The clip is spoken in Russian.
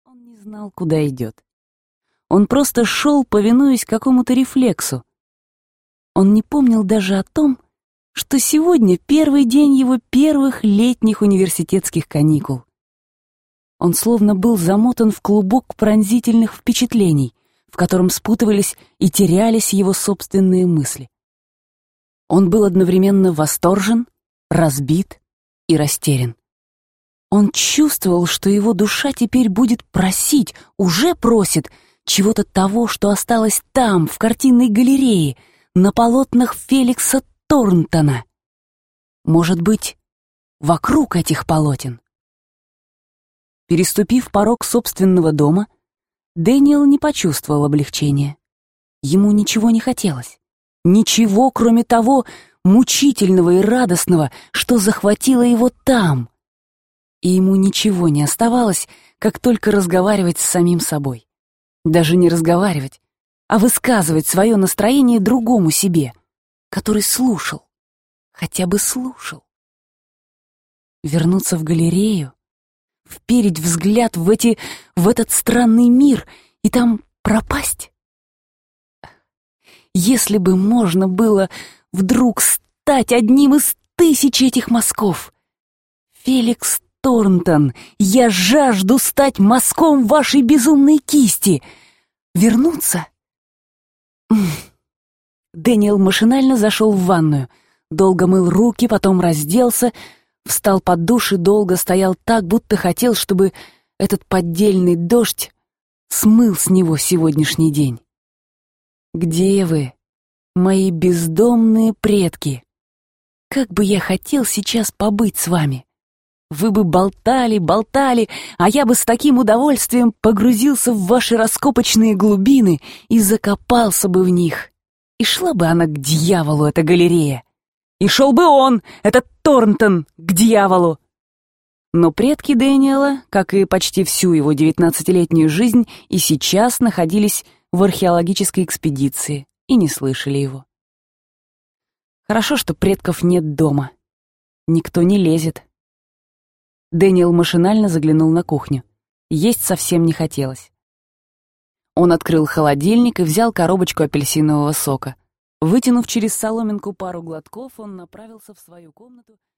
Он не знал, куда идет. Он просто шел, повинуясь какому-то рефлексу. Он не помнил даже о том, что сегодня первый день его первых летних университетских каникул. Он словно был замотан в клубок пронзительных впечатлений, в котором спутывались и терялись его собственные мысли. Он был одновременно восторжен, разбит и растерян. Он чувствовал, что его душа теперь будет просить, уже просит, чего-то того, что осталось там, в картинной галерее, на полотнах Феликса Торнтона. Может быть, вокруг этих полотен. Переступив порог собственного дома, Дэниел не почувствовал облегчения. Ему ничего не хотелось. Ничего, кроме того мучительного и радостного, что захватило его там. И ему ничего не оставалось, как только разговаривать с самим собой. Даже не разговаривать, а высказывать свое настроение другому себе, который слушал, хотя бы слушал. Вернуться в галерею, вперить взгляд в этот странный мир и там пропасть? Если бы можно было вдруг стать одним из тысяч этих мазков. Феликс Торнтон, я жажду стать мазком вашей безумной кисти. Вернуться? Дэниел машинально зашел в ванную, долго мыл руки, потом разделся, встал под душ и долго стоял так, будто хотел, чтобы этот поддельный дождь смыл с него сегодняшний день. Где вы, мои бездомные предки? Как бы я хотел сейчас побыть с вами. Вы бы болтали, болтали, а я бы с таким удовольствием погрузился в ваши раскопочные глубины и закопался бы в них. И шла бы она к дьяволу, эта галерея. И шел бы он, этот Торнтон, к дьяволу. Но предки Дэниела, как и почти всю его 19-летнюю жизнь, и сейчас находились в археологической экспедиции и не слышали его. Хорошо, что предков нет дома. Никто не лезет. Дэниел машинально заглянул на кухню. Есть совсем не хотелось. Он открыл холодильник и взял коробочку апельсинового сока. Вытянув через соломинку пару глотков, он направился в свою комнату,